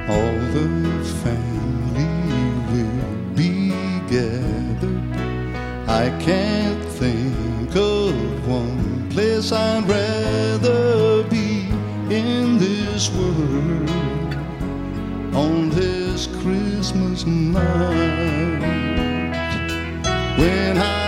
all the family will be gathered. I can't think of one place I'd rather be in this world on this Christmas night. When I